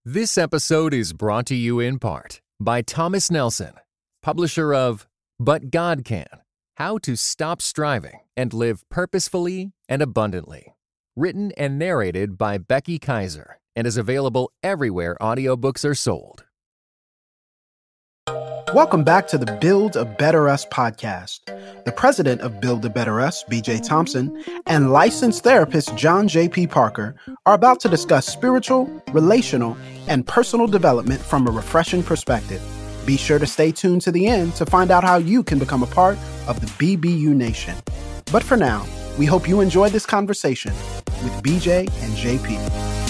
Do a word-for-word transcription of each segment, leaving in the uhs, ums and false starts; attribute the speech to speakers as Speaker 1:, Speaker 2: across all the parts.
Speaker 1: This episode is brought to you in part by Thomas Nelson, publisher of But God Can: How to Stop Striving and Live Purposefully and Abundantly. Written and narrated by Becky Kaiser and is available everywhere audiobooks are sold.
Speaker 2: Welcome back to the Build a Better Us podcast. The president of Build a Better Us, B J Thompson, and licensed therapist John J P Parker are about to discuss spiritual, relational, and personal development from a refreshing perspective. Be sure to stay tuned to the end to find out how you can become a part of the B B U Nation. But for now, we hope you enjoy this conversation with B J and J P.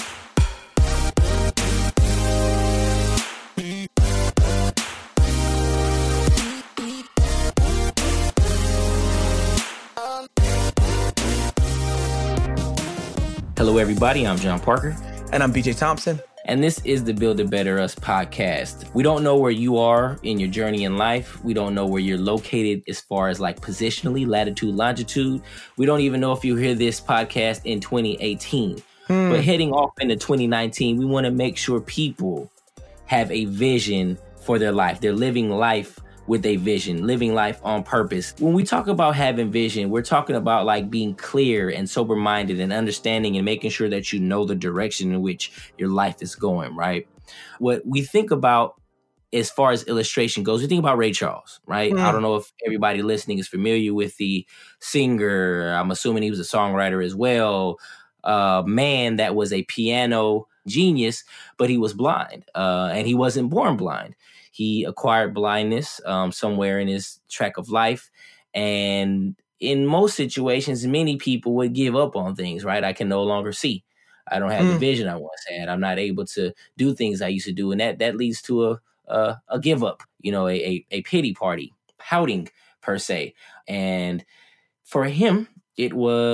Speaker 3: Hello, everybody. I'm John Parker.
Speaker 4: And I'm B J Thompson.
Speaker 3: And this is the Build a Better Us podcast. We don't know where you are in your journey in life. We don't know where you're located as far as like positionally, latitude, longitude. We don't even know if you hear this podcast in twenty eighteen. Hmm. But heading off into twenty nineteen, we want to make sure people have a vision for their life. They're living life with a vision, living life on purpose. When we talk about having vision, we're talking about like being clear and sober-minded and understanding and making sure that you know the direction in which your life is going, right? What we think about as far as illustration goes, we think about Ray Charles, right? Mm. I don't know if everybody listening is familiar with the singer. I'm assuming he was a songwriter as well. Uh, man that was a piano genius, but he was blind, uh, and he wasn't born blind. He acquired blindness um, somewhere in his track of life. And in most situations, many people would give up on things, right? I can no longer see. I don't have mm. the vision I once had. I'm not able to do things I used to do. And that that leads to a a, a give up, you know, a, a, a pity party, pouting per se. And for him, it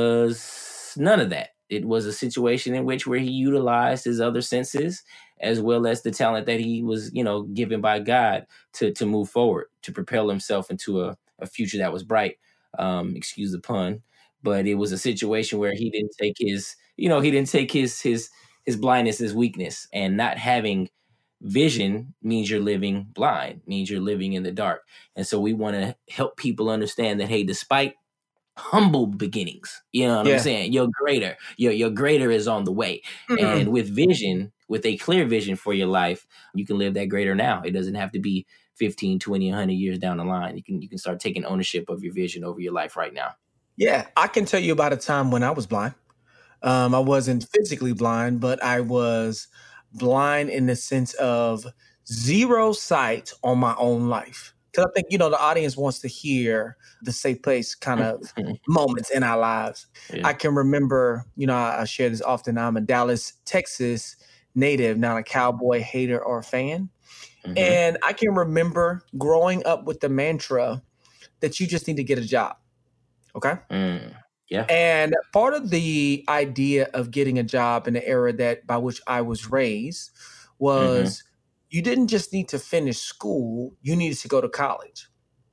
Speaker 3: was none of that. It was a situation in which where he utilized his other senses as well as the talent that he was, you know, given by God to to move forward, to propel himself into a, a future that was bright. Um, excuse the pun, but it was a situation where he didn't take his, you know, he didn't take his his his blindness as weakness, and not having vision means you're living blind, means you're living in the dark. And so we want to help people understand that, hey, despite humble beginnings, you know what yeah. I'm saying? Your greater, your your greater is on the way. Mm-hmm. And with vision, with a clear vision for your life, you can live that greater now. It doesn't have to be fifteen, twenty, one hundred years down the line. You can you can start taking ownership of your vision over your life right now.
Speaker 4: Yeah, I can tell you about a time when I was blind. Um, I wasn't physically blind, but I was blind in the sense of zero sight on my own life. Because I think, you know, the audience wants to hear the safe place kind of moments in our lives. Yeah. I can remember, you know, I, I share this often. I'm a Dallas, Texas native, not a cowboy hater or fan. Mm-hmm. And I can remember growing up with the mantra that you just need to get a job. Okay?
Speaker 3: Mm. Yeah.
Speaker 4: And part of the idea of getting a job in the era that by which I was raised was mm-hmm. you didn't just need to finish school, you needed to go to college.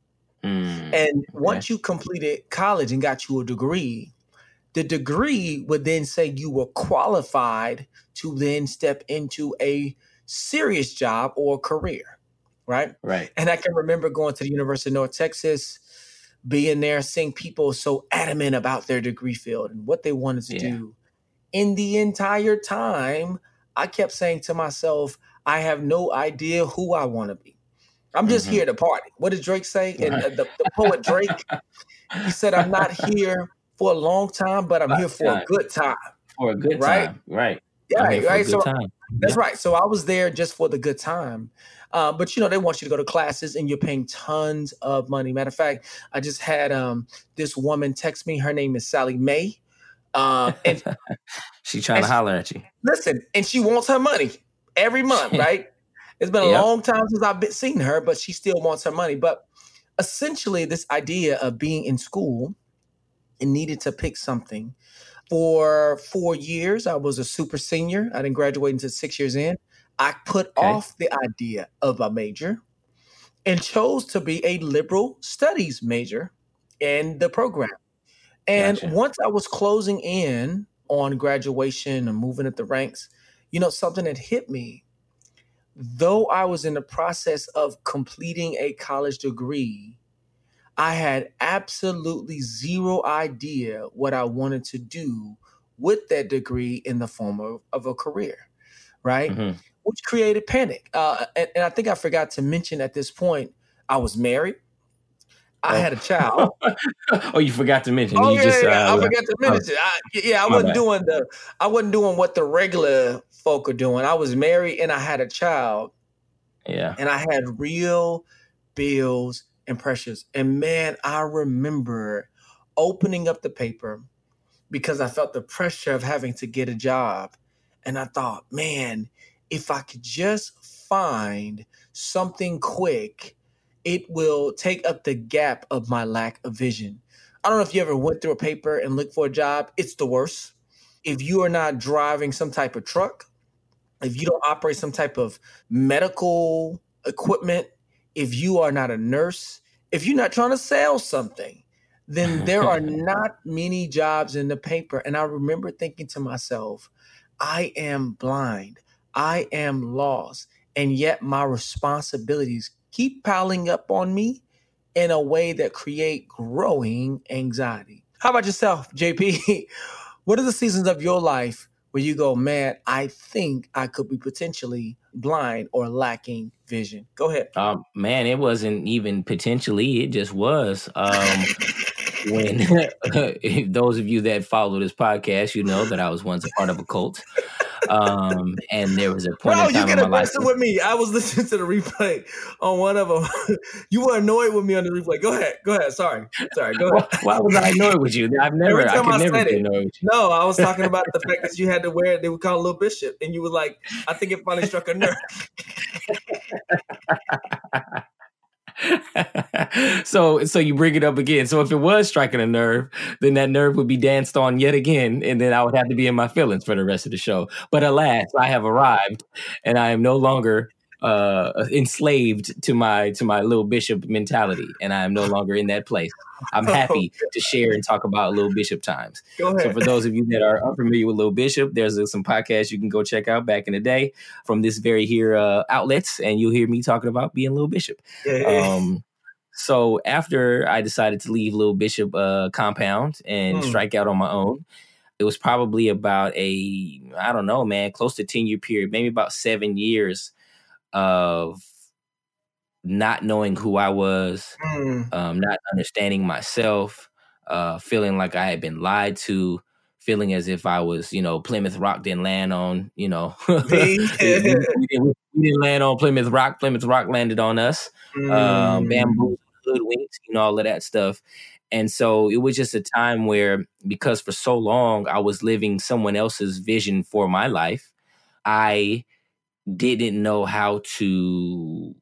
Speaker 4: Mm, and once okay. you completed college and got you a degree, the degree would then say you were qualified to then step into a serious job or career, right?
Speaker 3: Right.
Speaker 4: And I can remember going to the University of North Texas, being there, seeing people so adamant about their degree field and what they wanted to yeah. do. In the entire time, I kept saying to myself, I have no idea who I want to be. I'm just mm-hmm. here to party. What did Drake say? And uh, the, the poet Drake, he said, I'm not here for a long time, but I'm here for time. a good time.
Speaker 3: For a good
Speaker 4: right?
Speaker 3: time, right.
Speaker 4: Yeah,
Speaker 3: right.
Speaker 4: right. So
Speaker 3: time.
Speaker 4: That's
Speaker 3: yeah.
Speaker 4: right. So I was there just for the good time. Uh, but, you know, they want you to go to classes and you're paying tons of money. Matter of fact, I just had um, this woman text me. Her name is Sally Mae. Um, and
Speaker 3: She's trying
Speaker 4: and
Speaker 3: to
Speaker 4: she,
Speaker 3: holler at you.
Speaker 4: Listen, and she wants her money every month, right? It's been a yep. long time since I've been seen her, but she still wants her money. But essentially, this idea of being in school and needed to pick something. For four years, I was a super senior. I didn't graduate until six years in. I put okay. off the idea of a major and chose to be a liberal studies major in the program. And gotcha. Once I was closing in on graduation and moving up the ranks, you know, something that hit me though I was in the process of completing a college degree, I had absolutely zero idea what I wanted to do with that degree in the form of, of a career, right?
Speaker 3: Mm-hmm.
Speaker 4: Which created panic. Uh, and, and I think I forgot to mention at this point, I was married. I
Speaker 3: oh.
Speaker 4: had a child.
Speaker 3: oh, you forgot to mention.
Speaker 4: Oh
Speaker 3: you
Speaker 4: yeah,
Speaker 3: just,
Speaker 4: yeah,
Speaker 3: uh,
Speaker 4: I forgot to mention. I, yeah, I wasn't
Speaker 3: bad.
Speaker 4: doing the, I wasn't doing what the regular folk are doing. I was married and I had a child.
Speaker 3: Yeah,
Speaker 4: and I had real bills and pressures. And man, I remember opening up the paper because I felt the pressure of having to get a job, and I thought, man, if I could just find something quick, it will take up the gap of my lack of vision. I don't know if you ever went through a paper and looked for a job. It's the worst. If you are not driving some type of truck, if you don't operate some type of medical equipment, if you are not a nurse, if you're not trying to sell something, then there are not many jobs in the paper. And I remember thinking to myself, I am blind. I am lost. And yet my responsibilities keep piling up on me in a way that create growing anxiety. How about yourself, J P? What are the seasons of your life where you go, man, I think I could be potentially blind or lacking vision? Go ahead.
Speaker 3: Um, man, it wasn't even potentially, it just was. Um, when those of you that follow this podcast, you know that I was once a part of a cult. Um, and there was a point
Speaker 4: Bro,
Speaker 3: in time
Speaker 4: you
Speaker 3: in
Speaker 4: can
Speaker 3: my life.
Speaker 4: listen with me. I was listening to the replay on one of them. You were annoyed with me on the replay. Go ahead. Go ahead. Sorry. Sorry. Go ahead.
Speaker 3: Why, why was I annoyed with you? I've never, I could
Speaker 4: I
Speaker 3: never be
Speaker 4: it,
Speaker 3: annoyed with you.
Speaker 4: No, I was talking about the fact that you had to wear it. They would call it Little Bishop. And you were like, I think it finally struck a nerve.
Speaker 3: so so you bring it up again. So if it was striking a nerve, then that nerve would be danced on yet again, and then I would have to be in my feelings for the rest of the show. But alas, I have arrived, and I am no longer uh, enslaved to my to my Little Bishop mentality, and I am no longer in that place. I'm happy to share and talk about Little Bishop times.
Speaker 4: Go ahead.
Speaker 3: So for those of you that are unfamiliar with Little Bishop, there's uh, some podcasts you can go check out back in the day from this very here uh, outlets, and you'll hear me talking about being Little Bishop.
Speaker 4: Yeah.
Speaker 3: Um, so after I decided to leave Little Bishop uh, compound and mm. strike out on my own, it was probably about a, I don't know, man, close to ten year period, maybe about seven years of not knowing who I was, mm. um, not understanding myself, uh, feeling like I had been lied to, feeling as if I was, you know, Plymouth Rock didn't land on, you know, we, we, we, didn't, we didn't land on Plymouth Rock. Plymouth Rock landed on us, mm. um, bamboo, hoodwinks, you know, all of that stuff. And so it was just a time where, because for so long I was living someone else's vision for my life, I didn't know how to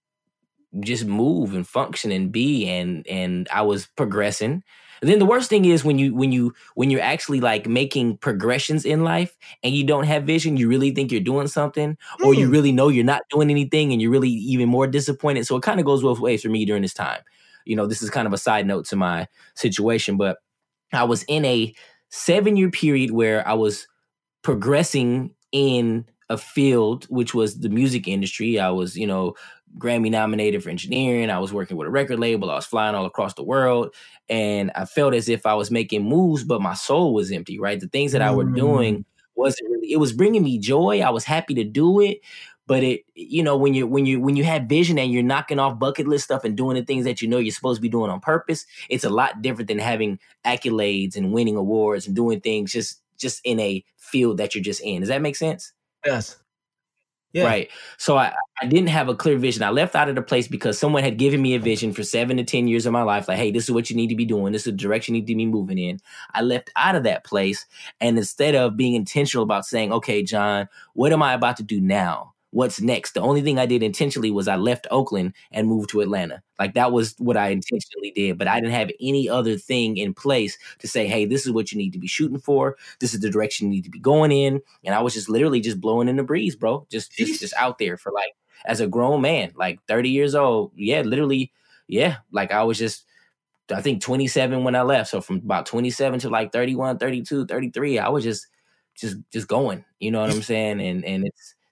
Speaker 3: just move and function and be, and and I was progressing. And then the worst thing is when you when you when you're actually like making progressions in life and you don't have vision, you really think you're doing something, or mm. you really know you're not doing anything, and you're really even more disappointed. So it kind of goes both ways for me during this time. You know, this is kind of a side note to my situation, but I was in a seven year period where I was progressing in a field, which was the music industry. I was, you know, Grammy nominated for engineering. I was working with a record label. I was flying all across the world. And I felt as if I was making moves, but my soul was empty, right? The things that mm. I were doing wasn't really, it was bringing me joy. I was happy to do it. But it, you know, when you when you when you have vision and you're knocking off bucket list stuff and doing the things that you know you're supposed to be doing on purpose, it's a lot different than having accolades and winning awards and doing things just just in a field that you're just in. Does that make sense?
Speaker 4: Yes. Yeah.
Speaker 3: Right. So I, I didn't have a clear vision. I left out of the place because someone had given me a vision for seven to ten years of my life. Like, hey, this is what you need to be doing. This is the direction you need to be moving in. I left out of that place. And instead of being intentional about saying, okay, John, what am I about to do now? What's next? The only thing I did intentionally was I left Oakland and moved to Atlanta. Like that was what I intentionally did, but I didn't have any other thing in place to say, hey, this is what you need to be shooting for. This is the direction you need to be going in. And I was just literally just blowing in the breeze, bro. Just, just, just out there for like, as a grown man, like thirty years old. Yeah, literally. Yeah. Like I was just, I think twenty-seven when I left. So from about twenty-seven to like thirty-one, thirty-two, thirty-three, I was just, just, just going, you know what I'm saying? And, and it's,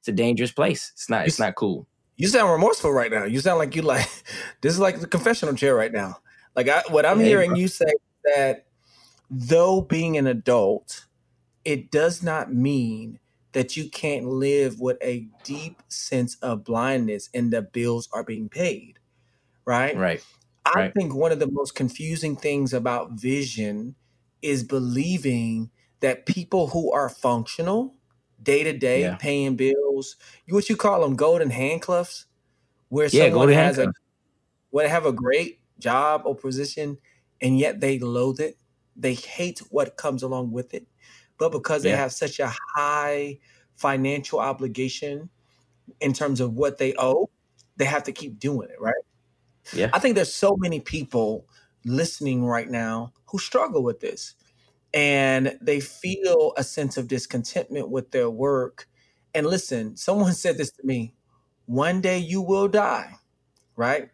Speaker 3: it's a dangerous place. It's not, it's not cool.
Speaker 4: You sound remorseful right now. You sound like you like, this is like the confessional chair right now. Like I, what I'm
Speaker 3: Yeah,
Speaker 4: hearing
Speaker 3: bro.
Speaker 4: you say that though being an adult, it does not mean that you can't live with a deep sense of blindness and the bills are being paid, right?
Speaker 3: Right.
Speaker 4: I
Speaker 3: Right.
Speaker 4: think one of the most confusing things about vision is believing that people who are functional day to day,
Speaker 3: Yeah.
Speaker 4: paying bills, what you call them golden handcuffs, where
Speaker 3: Yeah,
Speaker 4: someone
Speaker 3: golden
Speaker 4: has a
Speaker 3: handcuffs.
Speaker 4: would have a great job or position and yet they loathe it. They hate what comes along with it. But because they
Speaker 3: Yeah.
Speaker 4: have such a high financial obligation in terms of what they owe, they have to keep doing it, right?
Speaker 3: Yeah.
Speaker 4: I think there's so many people listening right now who struggle with this and they feel a sense of discontentment with their work. And listen, someone said this to me, one day you will die, right?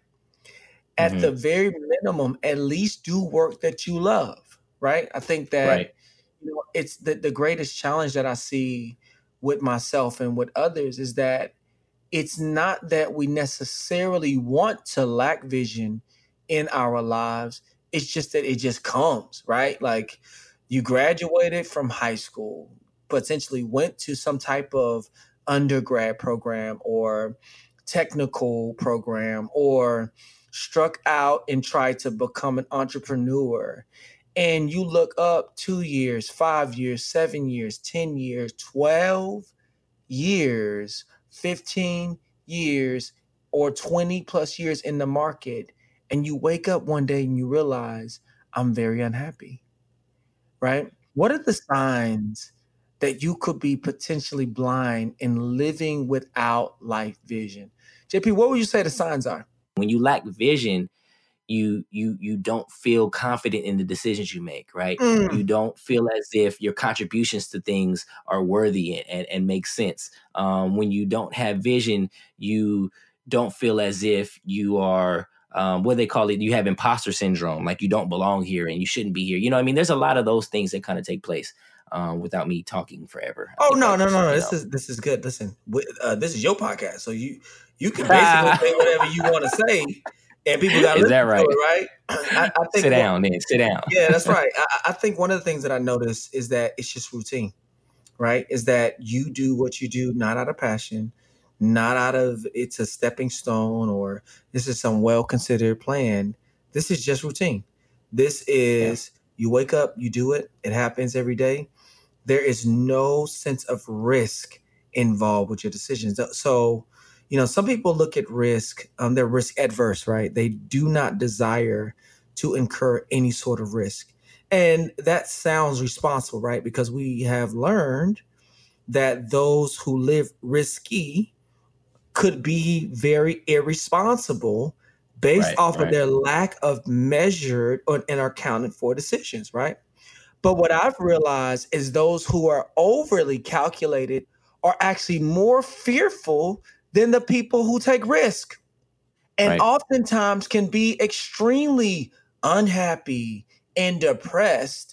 Speaker 4: At
Speaker 3: Mhm.
Speaker 4: the very minimum, at least do work that you love, right? I think that
Speaker 3: Right.
Speaker 4: you know it's the, the greatest challenge that I see with myself and with others is that it's not that we necessarily want to lack vision in our lives. It's just that it just comes, right? Like you graduated from high school, potentially went to some type of undergrad program or technical program, or struck out and tried to become an entrepreneur. And you look up two years, five years, seven years, ten years, twelve years, fifteen years, or twenty plus years in the market, and you wake up one day and you realize, I'm very unhappy, right? What are the signs that you could be potentially blind and living without life vision? J P, what would you say the signs are?
Speaker 3: When you lack vision, you you you don't feel confident in the decisions you make, right?
Speaker 4: Mm.
Speaker 3: You don't feel as if your contributions to things are worthy and, and make sense. Um, when you don't have vision, you don't feel as if you are um, what they call it. You have imposter syndrome, like you don't belong here and you shouldn't be here. You know, what I mean, there's a lot of those things that kind of take place um, without me talking forever. I
Speaker 4: Oh
Speaker 3: think
Speaker 4: no,
Speaker 3: I
Speaker 4: no,
Speaker 3: just,
Speaker 4: no, no!
Speaker 3: you
Speaker 4: This
Speaker 3: know.
Speaker 4: is this is good. Listen, wi- uh, this is your podcast, so you you can basically say whatever you want to say, and people got to
Speaker 3: Is
Speaker 4: listen
Speaker 3: that
Speaker 4: to
Speaker 3: right?
Speaker 4: it, right? I, I think
Speaker 3: Sit
Speaker 4: one-
Speaker 3: down, then. Sit down.
Speaker 4: yeah, that's right. I, I think one of the things that I notice is that it's just routine, right? Is that you do what you do not out of passion, not out of it's a stepping stone or this is some well considered plan. This is just routine. This is you wake up, you do it. It happens every day. There is no sense of risk involved with your decisions. So, you know, some people look at risk, um, they're risk adverse, right? They do not desire to incur any sort of risk. And that sounds responsible, right? Because we have learned that those who live risky could be very irresponsible based
Speaker 3: Right,
Speaker 4: off of
Speaker 3: right.
Speaker 4: their lack of measured or, and are accounted for decisions, right? But what I've realized is those who are overly calculated are actually more fearful than the people who take risk. And
Speaker 3: Right.
Speaker 4: oftentimes can be extremely unhappy and depressed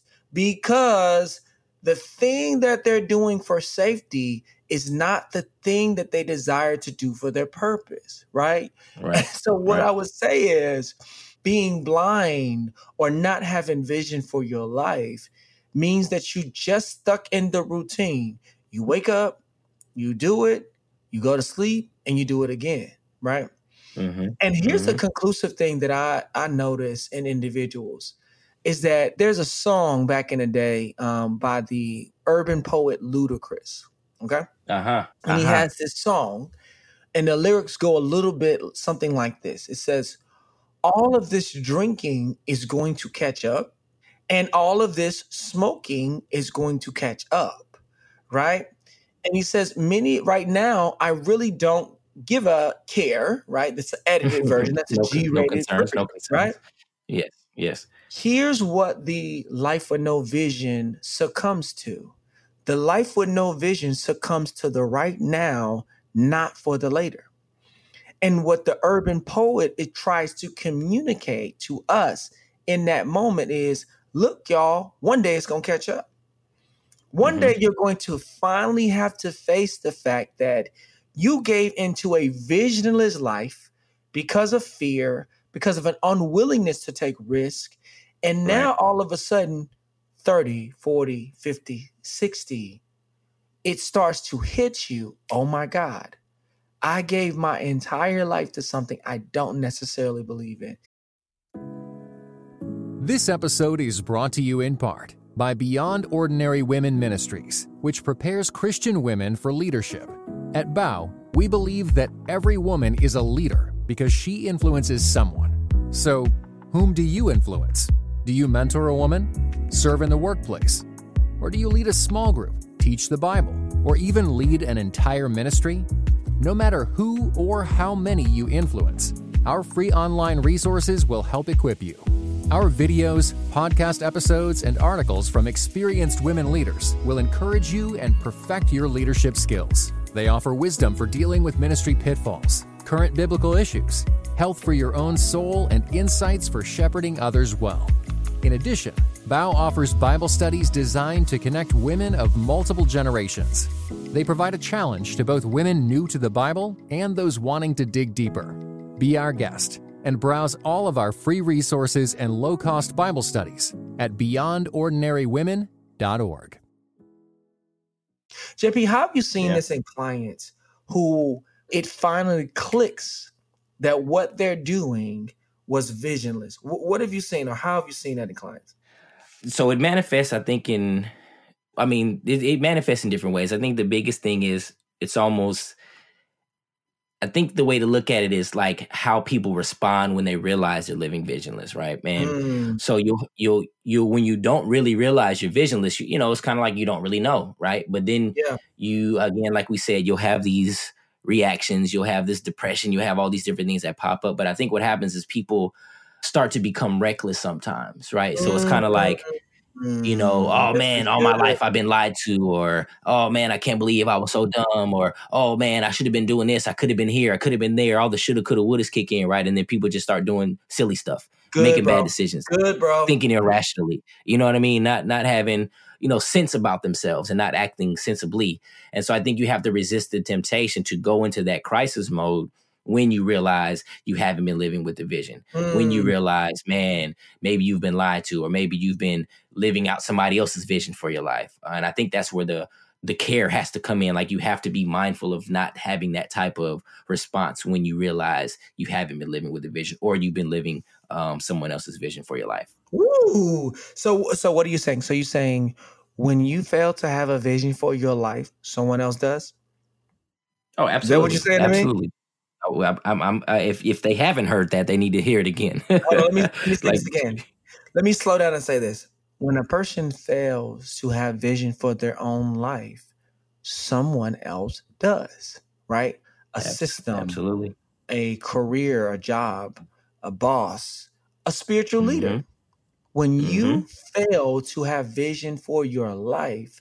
Speaker 4: because the thing that they're doing for safety is not the thing that they desire to do for their purpose, right?
Speaker 3: Right.
Speaker 4: So what
Speaker 3: Right.
Speaker 4: I would say is being blind or not having vision for your life means that you just stuck in the routine. You wake up, you do it, you go to sleep, and you do it again, right?
Speaker 3: Mm-hmm.
Speaker 4: And here's the
Speaker 3: Mhm.
Speaker 4: conclusive thing that I, I notice in individuals is that there's a song back in the day um, by the urban poet Ludacris, okay?
Speaker 3: Uh-huh.
Speaker 4: And he
Speaker 3: Uh-huh.
Speaker 4: has this song, and the lyrics go a little bit something like this. It says, all of this drinking is going to catch up, and all of this smoking is going to catch up, right? And he says, many right now, I really don't give a care, right? That's an edited version. That's a
Speaker 3: no, con- no
Speaker 4: G-rated
Speaker 3: concerns, no
Speaker 4: version,
Speaker 3: concerns.
Speaker 4: right?
Speaker 3: Yes, yes.
Speaker 4: Here's what the life with no vision succumbs to. The life with no vision succumbs to the right now, not for the later. And what the urban poet it tries to communicate to us in that moment is, look, y'all, one day it's going to catch up. One
Speaker 3: Mm-hmm.
Speaker 4: day you're going to finally have to face the fact that you gave into a visionless life because of fear, because of an unwillingness to take risk. And now
Speaker 3: Right.
Speaker 4: all of a sudden, thirty, forty, fifty, sixty, it starts to hit you. Oh my God, I gave my entire life to something I don't necessarily believe in.
Speaker 1: This episode is brought to you in part by Beyond Ordinary Women Ministries, which prepares Christian women for leadership. At B O W, we believe that every woman is a leader because she influences someone. So, whom do you influence? Do you mentor a woman? Serve in the workplace? Or do you lead a small group, teach the Bible, or even lead an entire ministry? No matter who or how many you influence, our free online resources will help equip you. Our videos, podcast episodes, and articles from experienced women leaders will encourage you and perfect your leadership skills. They offer wisdom for dealing with ministry pitfalls, current biblical issues, health for your own soul, and insights for shepherding others well. In addition, B O W offers Bible studies designed to connect women of multiple generations. They provide a challenge to both women new to the Bible and those wanting to dig deeper. Be our guest and browse all of our free resources and low-cost Bible studies at beyond ordinary women dot org.
Speaker 4: J P, how have you seen
Speaker 3: Yeah.
Speaker 4: this in clients who it finally clicks that what they're doing was visionless? Wh- What have you seen, or how have you seen that in clients?
Speaker 3: So it manifests, I think, in, I mean, it, it manifests in different ways. I think the biggest thing is it's almost, I think the way to look at it is like how people respond when they realize they're living visionless, right, man?
Speaker 4: Mm,
Speaker 3: So you'll, you'll, you when you don't really realize you're visionless, you, you know, it's kind of like you don't really know, right? But then
Speaker 4: yeah.
Speaker 3: you, again, like we said, you'll have these reactions, you'll have this depression, you'll have all these different things that pop up. But I think what happens is people start to become reckless sometimes, right? So it's kind of like, you know, oh
Speaker 4: This
Speaker 3: man,
Speaker 4: is
Speaker 3: all my
Speaker 4: good.
Speaker 3: life I've been lied to, or oh man, I can't believe I was so dumb, or oh man, I should have been doing this, I could have been here, I could have been there. All the shoulda, coulda, wouldas kick in, right? And then people just start doing silly stuff,
Speaker 4: Good,
Speaker 3: making
Speaker 4: bro.
Speaker 3: bad decisions,
Speaker 4: Good, bro.
Speaker 3: thinking irrationally. You know what I mean? Not not having, you know, sense about themselves and not acting sensibly. And so I think you have to resist the temptation to go into that crisis mode when you realize you haven't been living with the vision. When you
Speaker 4: Mm,
Speaker 3: realize, man, maybe you've been lied to, or maybe you've been living out somebody else's vision for your life. Uh, and I think that's where the the care has to come in. Like you have to be mindful of not having that type of response when you realize you haven't been living with the vision, or you've been living um, someone else's vision for your life.
Speaker 4: Ooh. So, so what are you saying? So you're saying when you fail to have a vision for your life, someone else does?
Speaker 3: Oh,
Speaker 4: Is that what
Speaker 3: absolutely,
Speaker 4: you're saying to me?
Speaker 3: absolutely. Oh, I'm, I'm, I'm, uh, if if they haven't heard that, they need to hear it again.
Speaker 4: Hold on, let me, let me say
Speaker 3: Like,
Speaker 4: this again. Let me slow down and say this. When a person fails to have vision for their own life, someone else does, right? A
Speaker 3: ab-
Speaker 4: system,
Speaker 3: absolutely.
Speaker 4: a career, a job, a boss, a spiritual leader.
Speaker 3: hmm
Speaker 4: When
Speaker 3: hmm
Speaker 4: you fail to have vision for your life,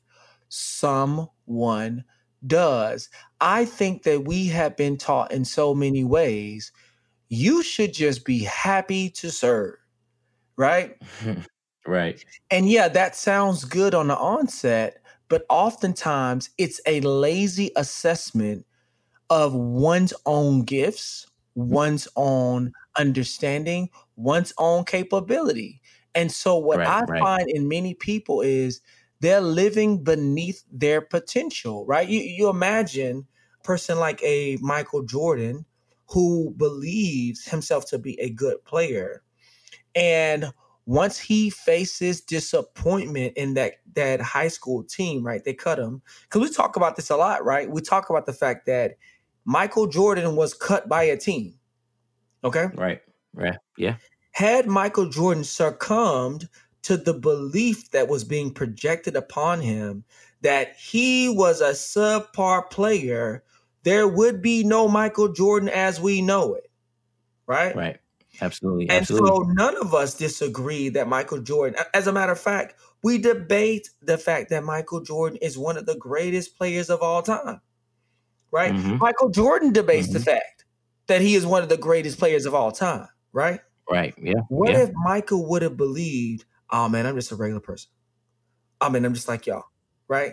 Speaker 4: someone does. I think that we have been taught in so many ways, you should just be happy to serve, right?
Speaker 3: Right.
Speaker 4: And yeah, that sounds good on the onset, but oftentimes it's a lazy assessment of one's own gifts, one's own understanding, one's own capability. And so what
Speaker 3: Right.
Speaker 4: I
Speaker 3: Right.
Speaker 4: find in many people is they're living beneath their potential, right? You, you imagine a person like a Michael Jordan who believes himself to be a good player. And once he faces disappointment in that that high school team, right? They cut him. Because we talk about this a lot, right? We talk about the fact that Michael Jordan was cut by a team. Okay.
Speaker 3: Right. Right. Yeah.
Speaker 4: Had Michael Jordan succumbed to the belief that was being projected upon him that he was a subpar player, there would be no Michael Jordan as we know it, right?
Speaker 3: Right. Absolutely.
Speaker 4: And
Speaker 3: Absolutely.
Speaker 4: so none of us disagree that Michael Jordan, a- as a matter of fact, we debate the fact that Michael Jordan is one of the greatest players of all time, right?
Speaker 3: hmm
Speaker 4: Michael Jordan debates the
Speaker 3: hmm
Speaker 4: fact that he is one of the greatest players of all time, right?
Speaker 3: Right. Yeah.
Speaker 4: What
Speaker 3: Yeah.
Speaker 4: if Michael would have believed, oh man, I'm just a regular person. I mean, I'm just like y'all. right?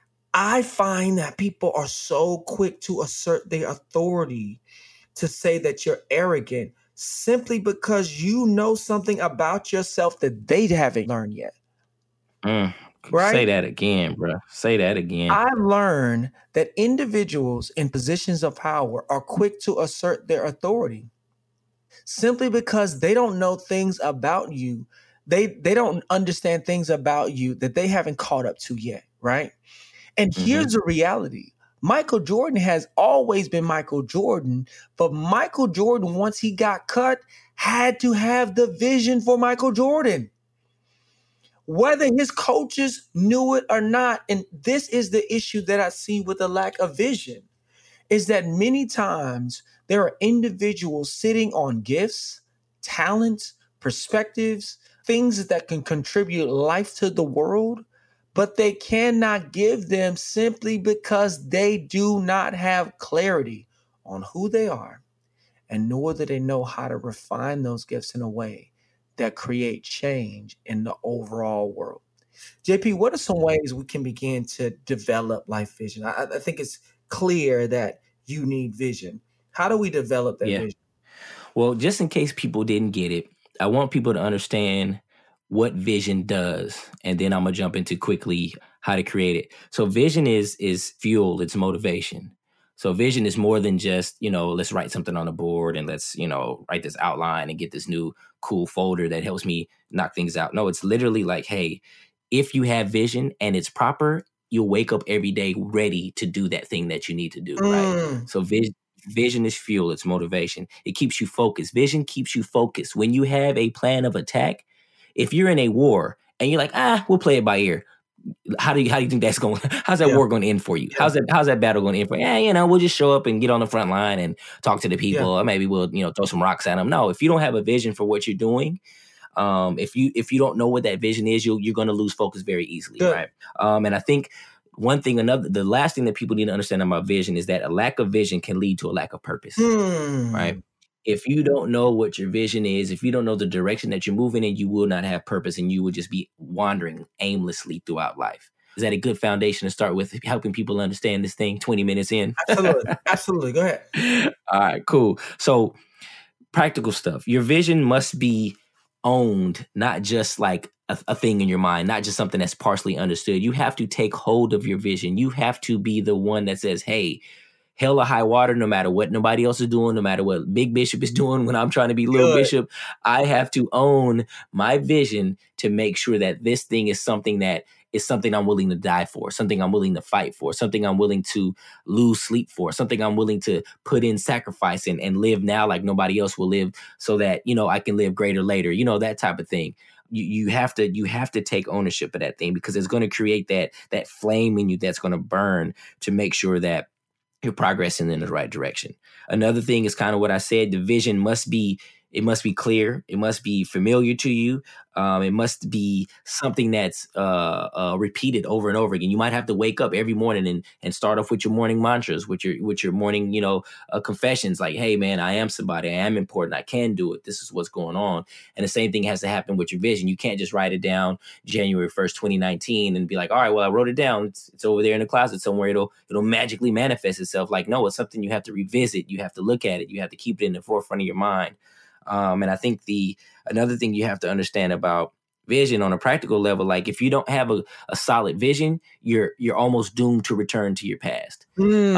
Speaker 4: I find that people are so quick to assert their authority, to say that you're arrogant simply because you know something about yourself that they haven't learned yet.
Speaker 3: Mm,
Speaker 4: Right?
Speaker 3: Say that again, bro. Say that again.
Speaker 4: I learned that individuals in positions of power are quick to assert their authority simply because they don't know things about you. They they don't understand things about you that they haven't caught up to yet, right? And
Speaker 3: Mm-hmm.
Speaker 4: here's the reality. Michael Jordan has always been Michael Jordan, but Michael Jordan, once he got cut, had to have the vision for Michael Jordan. Whether his coaches knew it or not, and this is the issue that I see with the lack of vision, is that many times there are individuals sitting on gifts, talents, perspectives, things that can contribute life to the world, but they cannot give them simply because they do not have clarity on who they are, and nor do they know how to refine those gifts in a way that create change in the overall world. J P, what are some ways we can begin to develop life vision? I, I think it's clear that you need vision. How do we develop that
Speaker 3: Yeah.
Speaker 4: vision?
Speaker 3: Well, just in case people didn't get it, I want people to understand what vision does, and then I'm gonna jump into quickly how to create it. So vision is is fuel, it's motivation. So vision is more than just, you know, let's write something on a board and let's, you know, write this outline and get this new cool folder that helps me knock things out. No, it's literally like, hey, if you have vision and it's proper, you'll wake up every day ready to do that thing that you need to do, right?
Speaker 4: Mm.
Speaker 3: So vision Vision is fuel, it's motivation. It keeps you focused. Vision keeps you focused. When you have a plan of attack, if you're in a war and you're like, ah, we'll play it by ear. How do you how do you think that's going? How's that
Speaker 4: Yeah.
Speaker 3: war going to end for you?
Speaker 4: Yeah.
Speaker 3: How's that how's that battle going to end for you? Yeah, you know, we'll just show up and get on the front line and talk to the people,
Speaker 4: Yeah.
Speaker 3: or maybe we'll, you know, throw some rocks at them. No, if you don't have a vision for what you're doing, um, if you if you don't know what that vision is, you'll, you're going to lose focus very easily,
Speaker 4: Good.
Speaker 3: right? Um, and I think one thing, another, the last thing that people need to understand about vision is that a lack of vision can lead to a lack of purpose,
Speaker 4: Hmm.
Speaker 3: right? If you don't know what your vision is, if you don't know the direction that you're moving in, you will not have purpose and you will just be wandering aimlessly throughout life. Is that a good foundation to start with, helping people understand this thing twenty minutes in?
Speaker 4: Absolutely. Absolutely. Go ahead.
Speaker 3: All right, cool. So practical stuff. Your vision must be owned, not just like a, a thing in your mind, not just something that's partially understood. You have to take hold of your vision. You have to be the one that says, hey, hell or high water, no matter what nobody else is doing, no matter what Big Bishop is doing when I'm trying to be Little
Speaker 4: Good.
Speaker 3: Bishop, I have to own my vision to make sure that this thing is something that is something I'm willing to die for, something I'm willing to fight for, something I'm willing to lose sleep for, something I'm willing to put in sacrifice and, and live now like nobody else will live so that, you know, I can live greater later, you know, that type of thing. You, you have to you have to take ownership of that thing because it's going to create that that flame in you that's going to burn to make sure that you're progressing in the right direction. Another thing is kind of what I said. The vision must be, it must be clear. It must be familiar to you. Um, it must be something that's uh, uh, repeated over and over again. You might have to wake up every morning and and start off with your morning mantras, with your with your morning, you know, uh, confessions like, hey, man, I am somebody. I am important. I can do it. This is what's going on. And the same thing has to happen with your vision. You can't just write it down January first, twenty nineteen and be like, all right, well, I wrote it down. It's, it's over there in the closet somewhere. It'll it'll magically manifest itself. Like, no, it's something you have to revisit. You have to look at it. You have to keep it in the forefront of your mind. Um, and I think the another thing you have to understand about vision on a practical level, like if you don't have a, a solid vision, you're you're almost doomed to return to your past.
Speaker 4: Mm.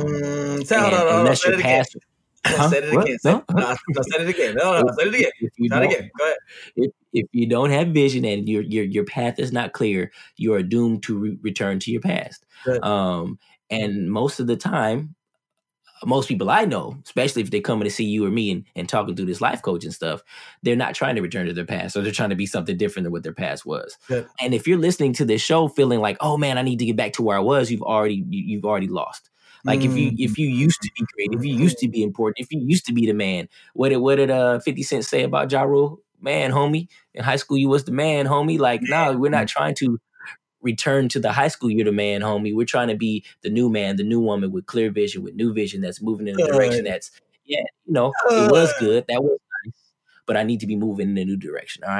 Speaker 3: Um,
Speaker 4: Say, hold on, hold on,
Speaker 3: unless
Speaker 4: say
Speaker 3: your
Speaker 4: it again.
Speaker 3: past, huh?
Speaker 4: Say it
Speaker 3: What?
Speaker 4: again. Say,
Speaker 3: No?
Speaker 4: no, no, say it again. No, no,
Speaker 3: If,
Speaker 4: say it again.
Speaker 3: if you
Speaker 4: Try it
Speaker 3: don't,
Speaker 4: again. Go ahead.
Speaker 3: if if you don't have vision and your your your path is not clear, you are doomed to re- return to your past.
Speaker 4: Good.
Speaker 3: Um, and most of the time, most people I know, especially if they're coming to see you or me and, and talking through this life coaching stuff, they're not trying to return to their past, or they're trying to be something different than what their past was.
Speaker 4: Good.
Speaker 3: And if you're listening to this show feeling like, oh man, I need to get back to where I was, you've already you, you've already lost. Like if you if you used to be great, if you used to be important, if you used to be the man, what did what did uh fifty Cent say about Ja Rule? Man, homie, in high school you was the man, homie. Like, no, we're not trying to return to the high school you're the man, homie. We're trying to be the new man, the new woman with clear vision, with new vision that's moving in a
Speaker 4: Good.
Speaker 3: direction that's, yeah, you know,
Speaker 4: Good.
Speaker 3: it was good. That was nice. But I need to be moving in a new direction. All right.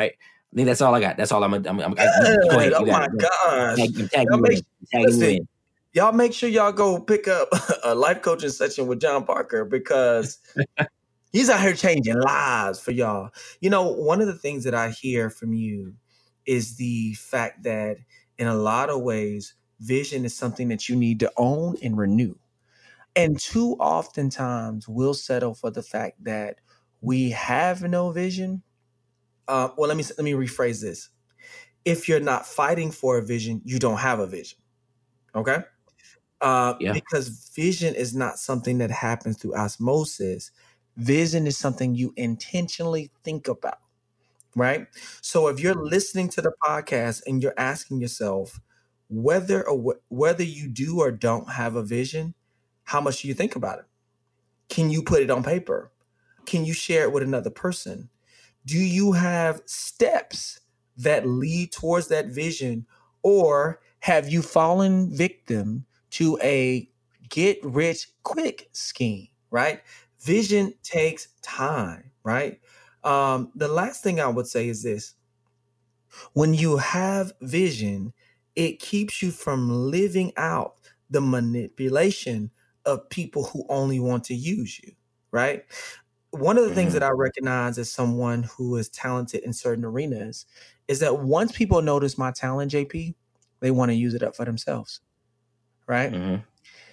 Speaker 3: I think that's all I got. That's all I'm. I'm. I'm, I'm
Speaker 4: Good.
Speaker 3: go ahead.
Speaker 4: Oh
Speaker 3: You got
Speaker 4: my
Speaker 3: it.
Speaker 4: gosh.
Speaker 3: Tag, I'm tagging
Speaker 4: Y'all
Speaker 3: you
Speaker 4: make,
Speaker 3: in. I'm tagging you
Speaker 4: listen,
Speaker 3: in.
Speaker 4: y'all make sure y'all go pick up a life coaching session with John Parker because he's out here changing lives for y'all. You know, one of the things that I hear from you is the fact that in a lot of ways, vision is something that you need to own and renew. And too oftentimes we'll settle for the fact that we have no vision. Uh, well, let me let me rephrase this. If you're not fighting for a vision, you don't have a vision. Okay? Uh,
Speaker 3: Yeah.
Speaker 4: Because vision is not something that happens through osmosis. Vision is something you intentionally think about, right? So if you're listening to the podcast and you're asking yourself whether or wh- whether you do or don't have a vision, how much do you think about it? Can you put it on paper? Can you share it with another person? Do you have steps that lead towards that vision, or have you fallen victim to a get rich quick scheme, right? Vision takes time, right? Um, the last thing I would say is this. When you have vision, it keeps you from living out the manipulation of people who only want to use you, right? One of the things
Speaker 3: Mhm.
Speaker 4: that I recognize as someone who is talented in certain arenas is that once people notice my talent, J P, they want to use it up for themselves, right?
Speaker 3: Mhm.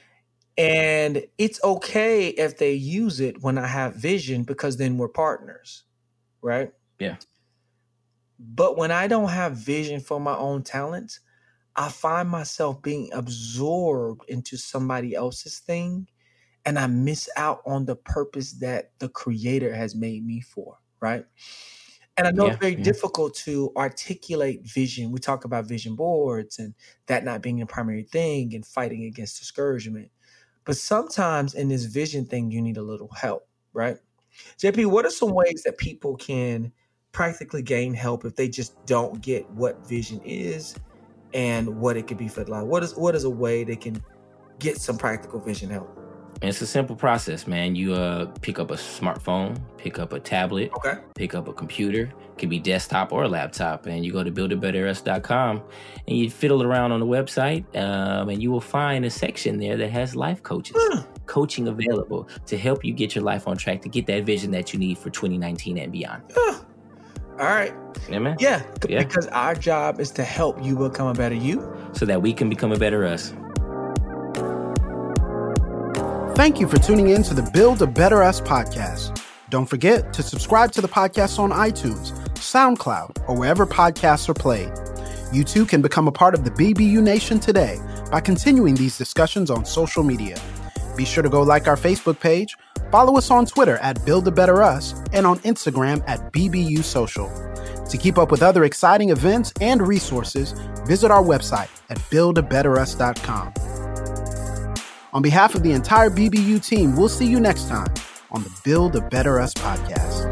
Speaker 4: And it's okay if they use it when I have vision because then we're partners, right?
Speaker 3: Yeah.
Speaker 4: But when I don't have vision for my own talents, I find myself being absorbed into somebody else's thing, and I miss out on the purpose that the creator has made me for, right? And I know
Speaker 3: Yeah.
Speaker 4: it's very
Speaker 3: Yeah.
Speaker 4: difficult to articulate vision. We talk about vision boards and that not being a primary thing and fighting against discouragement. But sometimes in this vision thing, you need a little help, right? J P, what are some ways that people can practically gain help if they just don't get what vision is and what it could be for their life? What is what is a way they can get some practical vision help?
Speaker 3: It's a simple process, man. You uh pick up a smartphone, pick up a tablet,
Speaker 4: Okay.
Speaker 3: pick up a computer. It could be desktop or laptop, and you go to build a better us dot com and you fiddle around on the website, um, and you will find a section there that has life coaches,
Speaker 4: Hmm.
Speaker 3: coaching available to help you get your life on track to get that vision that you need for twenty nineteen and beyond.
Speaker 4: Huh. All right.
Speaker 3: Yeah, man.
Speaker 4: Yeah, c-
Speaker 3: Yeah.
Speaker 4: because our job is to help you become a better you.
Speaker 3: So that we can become a better us.
Speaker 2: Thank you for tuning in to the Build a Better Us podcast. Don't forget to subscribe to the podcast on iTunes, SoundCloud, or wherever podcasts are played. You too can become a part of the B B U Nation today by continuing these discussions on social media. Be sure to go like our Facebook page, follow us on Twitter at Build a Better Us, and on Instagram at B B U Social. To keep up with other exciting events and resources, visit our website at build a better us dot com. On behalf of the entire B B U team, we'll see you next time on the Build a Better Us podcast.